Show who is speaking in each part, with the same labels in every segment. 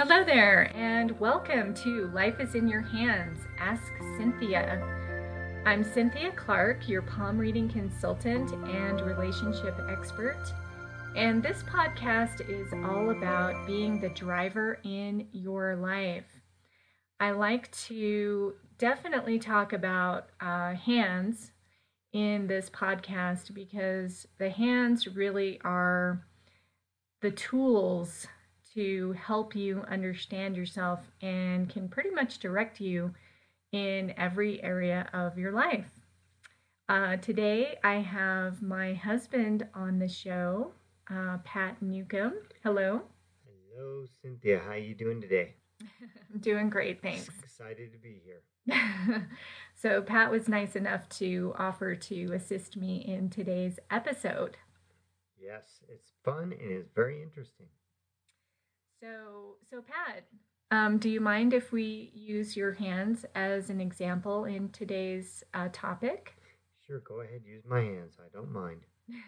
Speaker 1: Hello there, and welcome to Life is in Your Hands. Ask Cynthia. I'm Cynthia Clark, your palm reading consultant and relationship expert. And this podcast is all about being the driver in your life. I like to definitely talk about hands in this podcast because the hands really are the tools to help you understand yourself and can pretty much direct you in every area of your life. Today, I have my husband on the show, Pat Newcomb. Hello.
Speaker 2: Hello, Cynthia. How you doing today?
Speaker 1: I'm doing great, thanks.
Speaker 2: Excited to be here.
Speaker 1: So, Pat was nice enough to offer to assist me in today's episode.
Speaker 2: Yes, it's fun and it's very interesting.
Speaker 1: So Pat, do you mind if we use your hands as an example in today's topic?
Speaker 2: Sure, go ahead. Use my hands. I don't mind.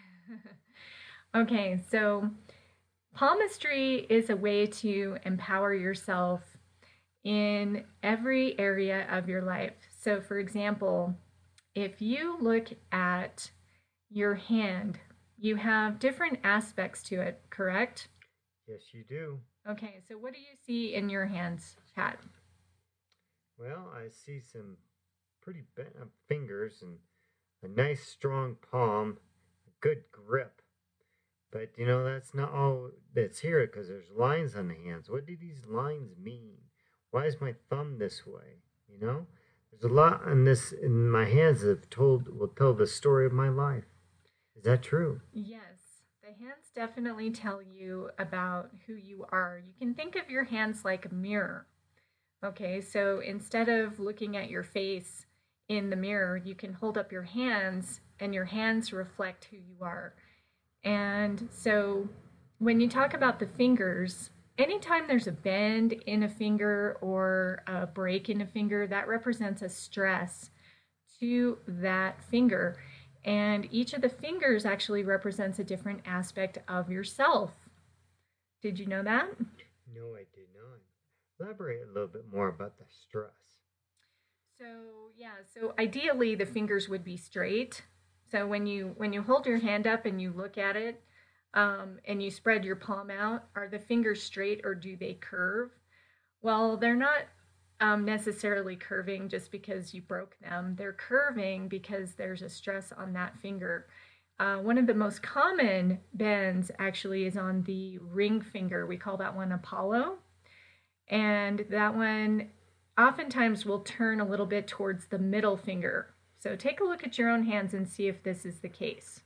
Speaker 1: Okay, so palmistry is a way to empower yourself in every area of your life. So, for example, if you look at your hand, you have different aspects to it, correct?
Speaker 2: Yes, you do.
Speaker 1: Okay, so what do you see in your hands, Pat?
Speaker 2: Well, I see some pretty bent fingers and a nice strong palm, a good grip. But that's not all that's here because there's lines on the hands. What do these lines mean? Why is my thumb this way? There's a lot on this in my hands that will tell the story of my life. Is that true?
Speaker 1: Yes, the hands definitely tell you about who you are. You can think of your hands like a mirror. Okay, so instead of looking at your face in the mirror, you can hold up your hands and your hands reflect who you are. And so when you talk about the fingers, anytime there's a bend in a finger or a break in a finger, that represents a stress to that finger. And each of the fingers actually represents a different aspect of yourself. Did you know that?
Speaker 2: No, I did not. Elaborate a little bit more about the stress.
Speaker 1: So so ideally the fingers would be straight. So when you hold your hand up and you look at it, and you spread your palm out, are the fingers straight or do they curve? Well, they're not necessarily curving just because you broke them. They're curving because there's a stress on that finger. One of the most common bends actually is on the ring finger. We call that one Apollo. And that one oftentimes will turn a little bit towards the middle finger. So take a look at your own hands and see if this is the case.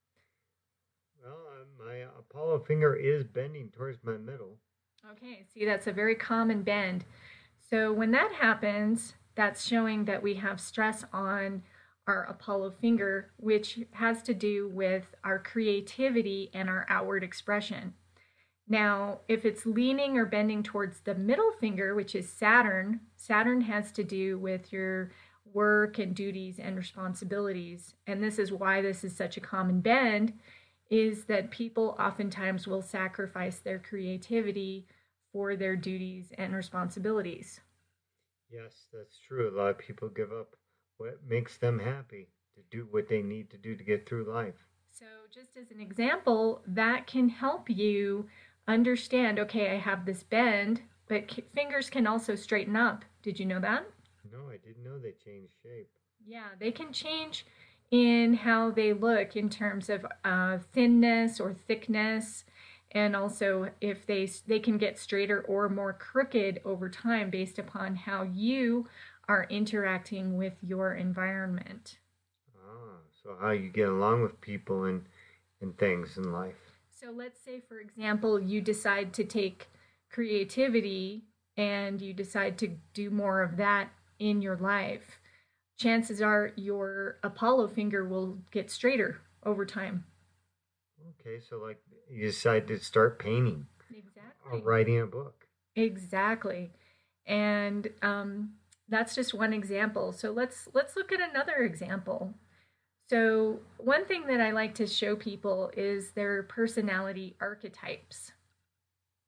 Speaker 2: Well, my Apollo finger is bending towards my middle.
Speaker 1: Okay, see, that's a very common bend. So when that happens, that's showing that we have stress on our Apollo finger, which has to do with our creativity and our outward expression. Now, if it's leaning or bending towards the middle finger, which is Saturn, Saturn has to do with your work and duties and responsibilities. And this is why this is such a common bend, is that people oftentimes will sacrifice their creativity for their duties and responsibilities.
Speaker 2: Yes, that's true. A lot of people give up what makes them happy to do what they need to do to get through life.
Speaker 1: So, just as an example, that can help you understand okay, I have this bend, but fingers can also straighten up. Did you know that?
Speaker 2: No, I didn't know they changed shape.
Speaker 1: Yeah, they can change in how they look in terms of thinness or thickness, and also if they can get straighter or more crooked over time based upon how you are interacting with your environment.
Speaker 2: So how you get along with people and things in life.
Speaker 1: So let's say, for example, you decide to take creativity and you decide to do more of that in your life. Chances are your Apollo finger will get straighter over time.
Speaker 2: Okay, so like you decide to start painting or
Speaker 1: Exactly.
Speaker 2: writing a book.
Speaker 1: Exactly. And that's just one example. So let's look at another example. So one thing that I like to show people is their personality archetypes.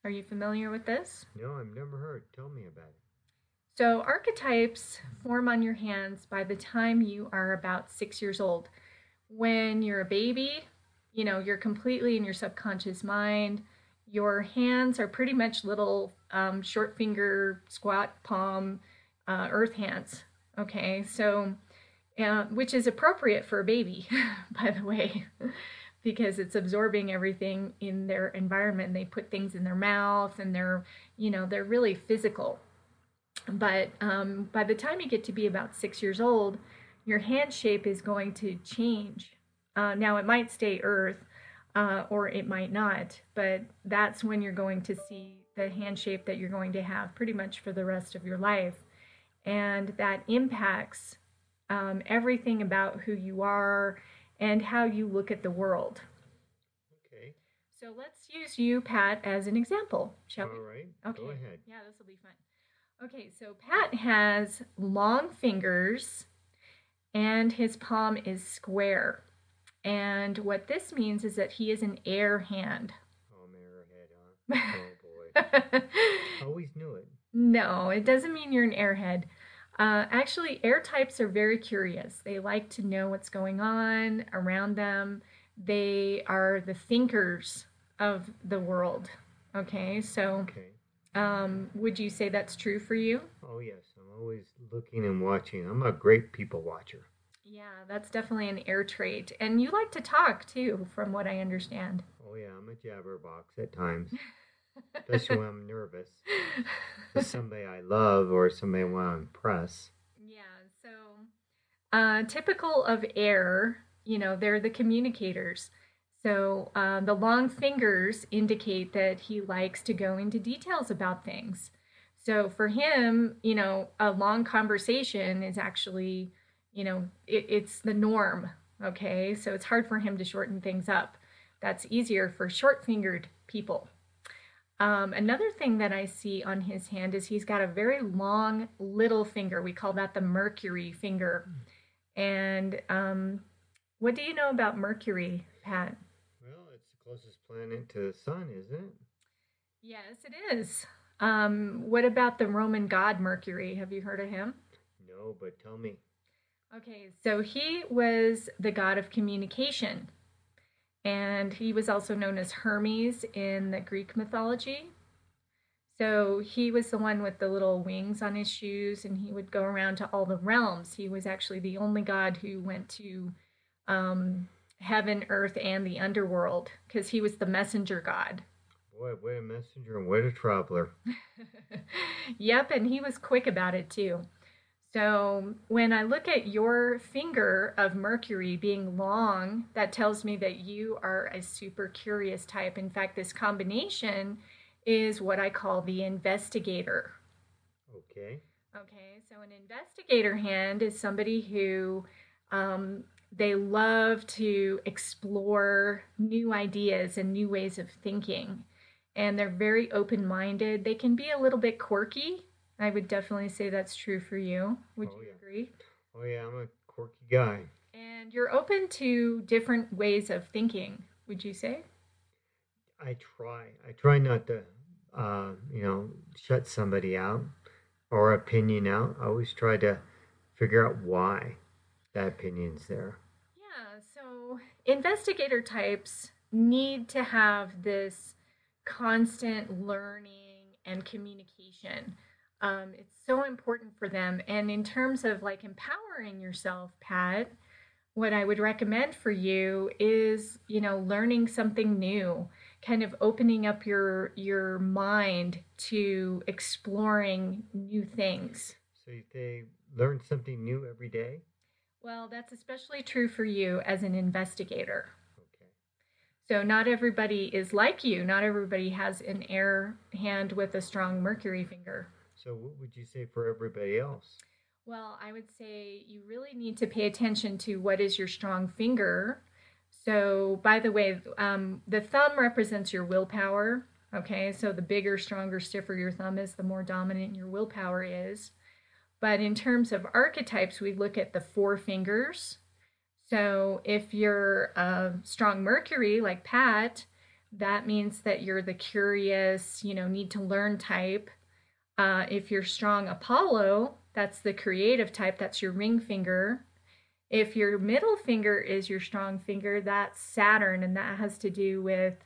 Speaker 1: Are you familiar with this?
Speaker 2: No, I've never heard. Tell me about it.
Speaker 1: So, archetypes form on your hands by the time you are about 6 years old. When you're a baby, you're completely in your subconscious mind. Your hands are pretty much little short finger, squat palm, earth hands. Okay, so which is appropriate for a baby, by the way, because it's absorbing everything in their environment. They put things in their mouth, and they're really physical. But by the time you get to be about 6 years old, your hand shape is going to change. Now, it might stay earth or it might not, but that's when you're going to see the hand shape that you're going to have pretty much for the rest of your life. And that impacts everything about who you are and how you look at the world.
Speaker 2: Okay.
Speaker 1: So let's use you, Pat, as an example, shall we?
Speaker 2: All right.
Speaker 1: Okay.
Speaker 2: Go ahead.
Speaker 1: Yeah, this will be fun. Okay, so Pat has long fingers and his palm is square. And what this means is that he is an air hand.
Speaker 2: Oh, I'm an airhead, huh? Oh, boy. Always knew it.
Speaker 1: No, it doesn't mean you're an airhead. Actually, air types are very curious. They like to know what's going on around them. They are the thinkers of the world. Okay, so
Speaker 2: Okay.
Speaker 1: would you say that's true for you?
Speaker 2: Oh, yes. I'm always looking and watching. I'm a great people watcher.
Speaker 1: Yeah, that's definitely an air trait. And you like to talk too, from what I understand.
Speaker 2: Oh, yeah. I'm a jabberbox at times, especially when I'm nervous. With somebody I love or somebody I want to impress.
Speaker 1: Yeah, so typical of air, they're the communicators. So the long fingers indicate that he likes to go into details about things. So for him, a long conversation is actually, it's the norm. Okay, so it's hard for him to shorten things up. That's easier for short fingered people. Another thing that I see on his hand is he's got a very long little finger. We call that the Mercury finger. And what do you know about Mercury, Pat?
Speaker 2: Well, it's the closest planet to the sun, isn't it?
Speaker 1: Yes, it is. What about the Roman god Mercury? Have you heard of him?
Speaker 2: No, but tell me.
Speaker 1: Okay, so he was the god of communication, and he was also known as Hermes in the Greek mythology. So he was the one with the little wings on his shoes, and he would go around to all the realms. He was actually the only god who went to heaven, earth, and the underworld because he was the messenger god.
Speaker 2: Boy, what a messenger and what a traveler.
Speaker 1: Yep, and he was quick about it too. So when I look at your finger of Mercury being long, that tells me that you are a super curious type. In fact, this combination is what I call the investigator.
Speaker 2: Okay.
Speaker 1: Okay, so an investigator hand is somebody who they love to explore new ideas and new ways of thinking. And they're very open minded. They can be a little bit quirky. I would definitely say that's true for you. Would
Speaker 2: Oh,
Speaker 1: you
Speaker 2: yeah.
Speaker 1: agree?
Speaker 2: Oh, yeah, I'm a quirky guy.
Speaker 1: And you're open to different ways of thinking, would you say?
Speaker 2: I try. I try not to, shut somebody out or opinion out. I always try to figure out why that opinion's there.
Speaker 1: Yeah, so investigator types need to have this constant learning and communication. It's so important for them. And in terms of like empowering yourself, Pat, what I would recommend for you is, learning something new, kind of opening up your mind to exploring new things.
Speaker 2: So they learn something new every day?
Speaker 1: Well, that's especially true for you as an investigator.
Speaker 2: Okay.
Speaker 1: So not everybody is like you. Not everybody has an air hand with a strong Mercury finger.
Speaker 2: So what would you say for everybody else?
Speaker 1: Well, I would say you really need to pay attention to what is your strong finger. So, by the way, the thumb represents your willpower. Okay, so the bigger, stronger, stiffer your thumb is, the more dominant your willpower is. But in terms of archetypes, we look at the four fingers. So, if you're a strong Mercury like Pat, that means that you're the curious, need to learn type. If you're strong Apollo, that's the creative type, that's your ring finger. If your middle finger is your strong finger, that's Saturn, and that has to do with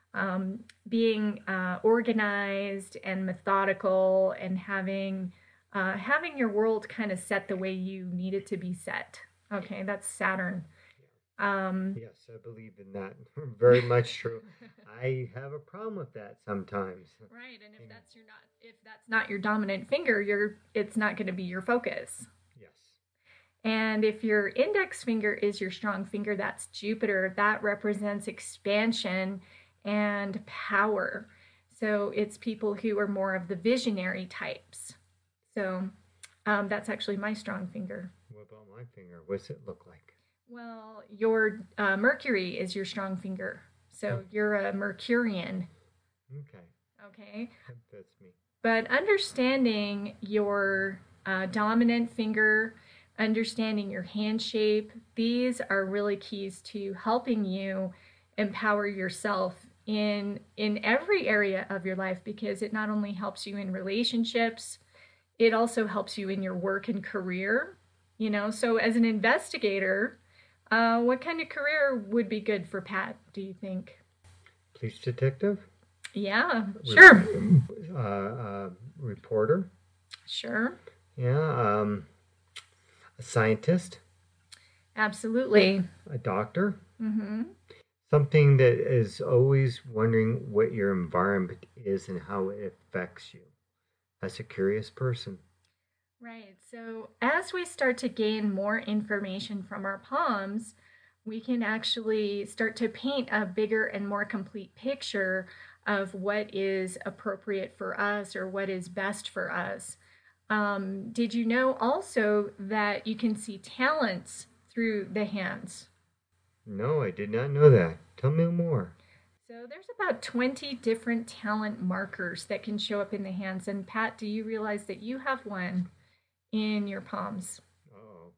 Speaker 1: being organized and methodical and having your world kind of set the way you need it to be set. Okay, that's Saturn.
Speaker 2: Yes, I believe in that. Very much true. I have a problem with that sometimes.
Speaker 1: Right, and if that's not your dominant finger, it's not going to be your focus.
Speaker 2: Yes.
Speaker 1: And if your index finger is your strong finger, that's Jupiter. That represents expansion and power. So it's people who are more of the visionary types. So that's actually my strong finger.
Speaker 2: What about my finger? What's it look like?
Speaker 1: Well, your Mercury is your strong finger. So you're a Mercurian.
Speaker 2: Okay.
Speaker 1: Okay.
Speaker 2: That's me.
Speaker 1: But understanding your dominant finger, understanding your hand shape, these are really keys to helping you empower yourself in every area of your life, because it not only helps you in relationships, it also helps you in your work and career. So as an investigator, what kind of career would be good for Pat, do you think?
Speaker 2: Police detective?
Speaker 1: Yeah, sure.
Speaker 2: Reporter?
Speaker 1: Sure.
Speaker 2: Yeah. A scientist?
Speaker 1: Absolutely.
Speaker 2: A doctor?
Speaker 1: Mm-hmm.
Speaker 2: Something that is always wondering what your environment is and how it affects you. As a curious person.
Speaker 1: Right. So as we start to gain more information from our palms, we can actually start to paint a bigger and more complete picture of what is appropriate for us or what is best for us. Did you know also that you can see talents through the hands?
Speaker 2: No, I did not know that. Tell me more.
Speaker 1: So there's about 20 different talent markers that can show up in the hands. And Pat, do you realize that you have one in your palms?
Speaker 2: Oh.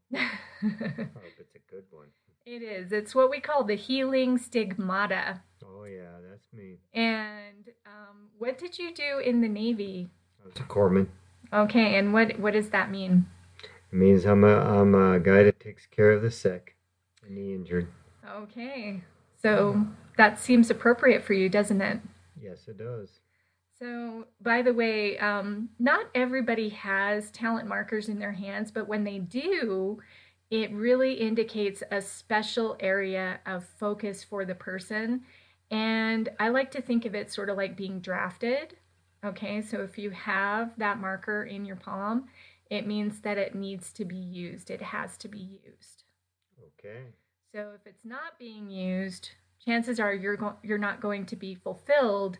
Speaker 2: Oh, it's a good one.
Speaker 1: It is. It's what we call the healing stigmata.
Speaker 2: Oh, yeah, that's me.
Speaker 1: And what did you do in the Navy?
Speaker 2: I was a corpsman.
Speaker 1: Okay, and what does that mean?
Speaker 2: It means I'm a guy that takes care of the sick and the injured.
Speaker 1: Okay, so that seems appropriate for you, doesn't it?
Speaker 2: Yes, it does.
Speaker 1: So, by the way, not everybody has talent markers in their hands, but when they do, it really indicates a special area of focus for the person. And I like to think of it sort of like being drafted. Okay, so if you have that marker in your palm, it means that it needs to be used. It has to be used.
Speaker 2: Okay.
Speaker 1: So if it's not being used, chances are you're not going to be fulfilled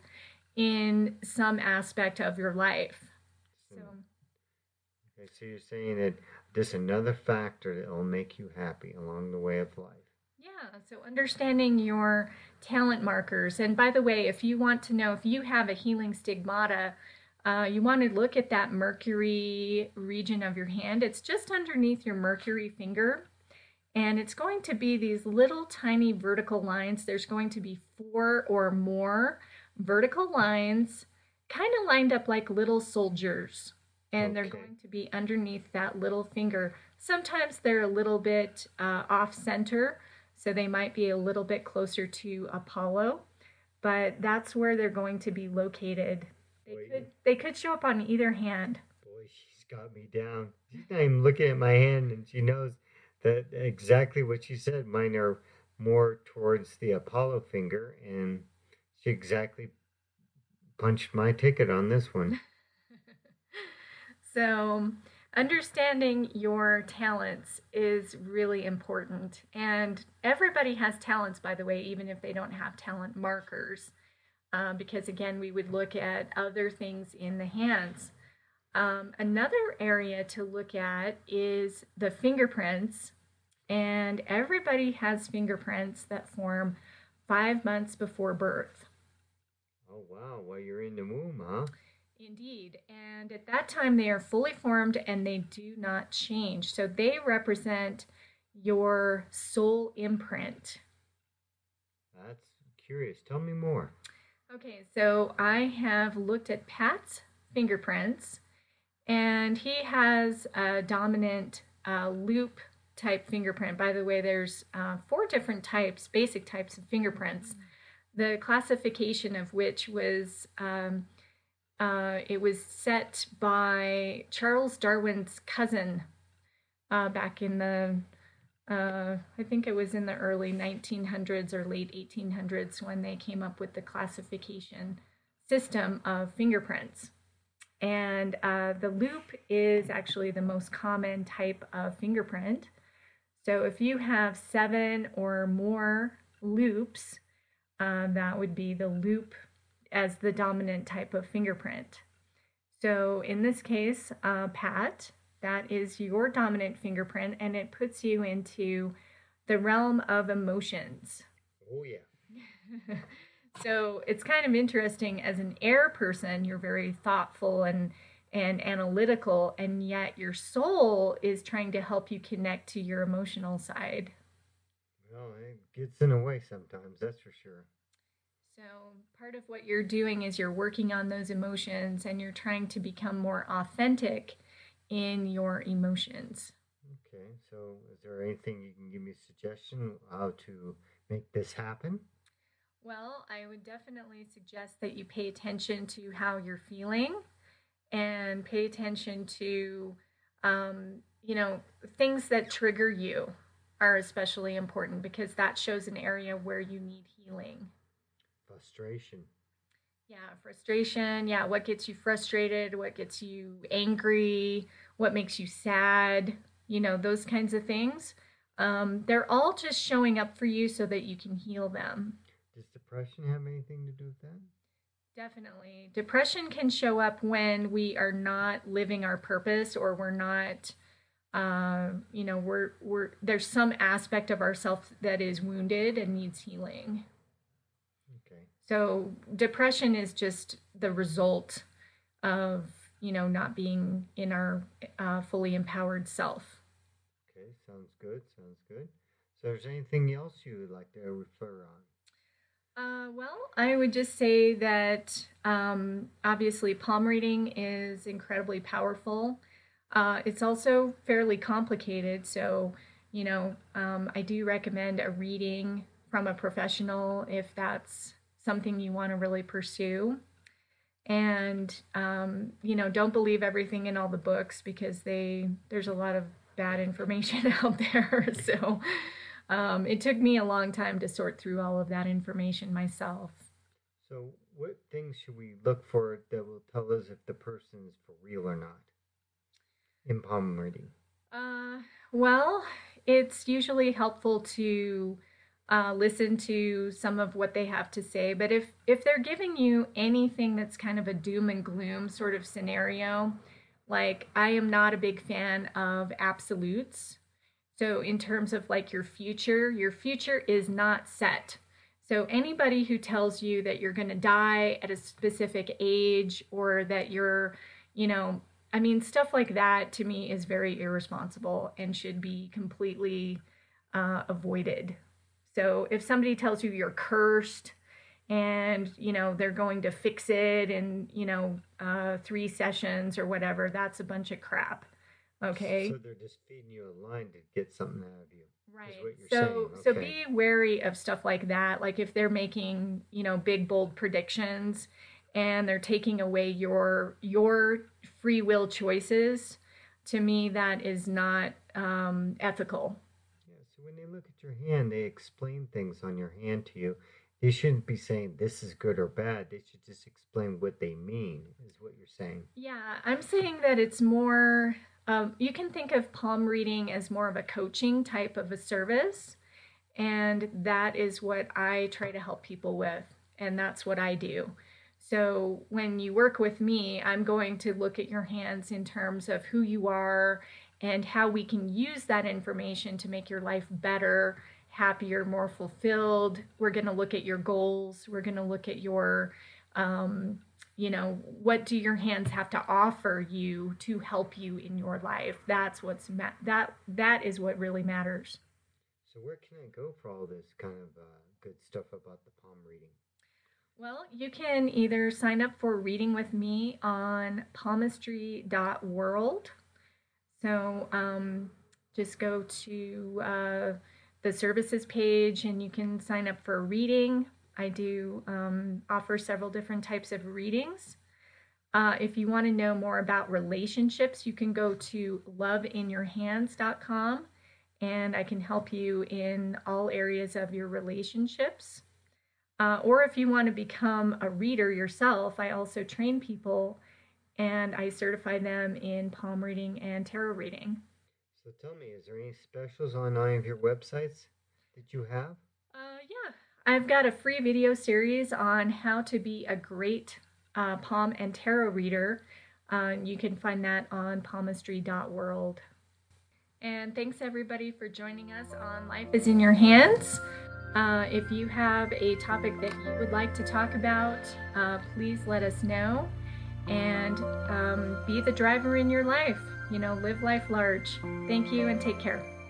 Speaker 1: in some aspect of your life. So
Speaker 2: okay, so you're saying that just another factor that will make you happy along the way of life.
Speaker 1: yeah, so understanding your talent markers. And by the way, if you want to know if you have a healing stigmata, you want to look at that Mercury region of your hand. It's just underneath your Mercury finger. And it's going to be these little tiny vertical lines. There's going to be 4 or more vertical lines, kind of lined up like little soldiers. And they're going to be underneath that little finger. Sometimes they're a little bit off center, so they might be a little bit closer to Apollo, but that's where they're going to be located. They could show up on either hand.
Speaker 2: Boy, she's got me down. She's not even looking at my hand, and she knows that exactly what she said. Mine are more towards the Apollo finger, and she exactly punched my ticket on this one.
Speaker 1: So, understanding your talents is really important. And everybody has talents, by the way, even if they don't have talent markers. Because again, we would look at other things in the hands. Another area to look at is the fingerprints. And everybody has fingerprints that form 5 months before birth.
Speaker 2: Oh, wow. Well, you're in the womb, huh?
Speaker 1: Indeed. And at that time, they are fully formed and they do not change. So they represent your soul imprint.
Speaker 2: That's curious. Tell me more.
Speaker 1: Okay, so I have looked at Pat's fingerprints, and he has a dominant loop type fingerprint. By the way, there's four different types, basic types of fingerprints. The classification of which was it was set by Charles Darwin's cousin back in the I think it was in the early 1900s or late 1800s when they came up with the classification system of fingerprints. And the loop is actually the most common type of fingerprint. So if you have 7 or more loops, that would be the loop as the dominant type of fingerprint. So in this case, Pat, that is your dominant fingerprint, and it puts you into the realm of emotions.
Speaker 2: Oh, yeah.
Speaker 1: So it's kind of interesting. As an air person, you're very thoughtful and analytical, and yet your soul is trying to help you connect to your emotional side.
Speaker 2: Well, it gets in the way sometimes, that's for sure.
Speaker 1: So part of what you're doing is you're working on those emotions and you're trying to become more authentic in your emotions.
Speaker 2: Okay, so is there anything you can give me a suggestion how to make this happen?
Speaker 1: Well, I would definitely suggest that you pay attention to how you're feeling and pay attention to, you know, things that trigger you are especially important because that shows an area where you need healing.
Speaker 2: Frustration.
Speaker 1: Yeah, frustration. Yeah, what gets you frustrated? What gets you angry? What makes you sad? Those kinds of things. They're all just showing up for you so that you can heal them.
Speaker 2: Does depression have anything to do with that?
Speaker 1: Definitely. Depression can show up when we are not living our purpose or we're not we're there's some aspect of ourself that is wounded and needs healing.
Speaker 2: Okay.
Speaker 1: So depression is just the result of not being in our fully empowered self.
Speaker 2: Okay, sounds good. Sounds good. So, is there anything else you would like to refer on?
Speaker 1: Well, I would just say that obviously palm reading is incredibly powerful. It's also fairly complicated, so I do recommend a reading from a professional if that's something you want to really pursue. And don't believe everything in all the books because there's a lot of bad information out there. So it took me a long time to sort through all of that information myself.
Speaker 2: So, what things should we look for that will tell us if the person is for real or not in palm reading?
Speaker 1: Uh, well, it's usually helpful to listen to some of what they have to say. But if they're giving you anything that's kind of a doom and gloom sort of scenario, like I am not a big fan of absolutes. So in terms of like your future is not set. So anybody who tells you that you're going to die at a specific age or that you're, you know, I mean, stuff like that to me is very irresponsible and should be completely avoided. So if somebody tells you you're cursed and they're going to fix it in 3 sessions or whatever, that's a bunch of crap. Okay.
Speaker 2: So they're just feeding you a line to get something out of you. Is
Speaker 1: Right.
Speaker 2: what you're saying.
Speaker 1: So
Speaker 2: Okay.
Speaker 1: be wary of stuff like that. Like if they're making, big bold predictions and they're taking away your free will choices, to me that is not ethical.
Speaker 2: Yeah. So when they look at your hand, they explain things on your hand to you. They shouldn't be saying this is good or bad. They should just explain what they mean. Is what you're saying.
Speaker 1: Yeah, I'm saying that it's more you can think of palm reading as more of a coaching type of a service. And that is what I try to help people with. And that's what I do. So when you work with me, I'm going to look at your hands in terms of who you are and how we can use that information to make your life better, happier, more fulfilled. We're going to look at your goals. We're going to look at your, what do your hands have to offer you to help you in your life? That's that is what really matters.
Speaker 2: So where can I go for all this kind of good stuff about the palm reading?
Speaker 1: Well, you can either sign up for reading with me on palmistry.world. So just go to the services page and you can sign up for a reading. I do offer several different types of readings. If you want to know more about relationships, you can go to loveinyourhands.com and I can help you in all areas of your relationships. Or if you want to become a reader yourself, I also train people and I certify them in palm reading and tarot reading.
Speaker 2: So tell me, is there any specials on any of your websites that you have?
Speaker 1: Yeah, I've got a free video series on how to be a great palm and tarot reader. You can find that on palmistry.world. And thanks everybody for joining us on Life is in Your Hands. If you have a topic that you would like to talk about, please let us know. And be the driver in your life. Live life large. Thank you and take care.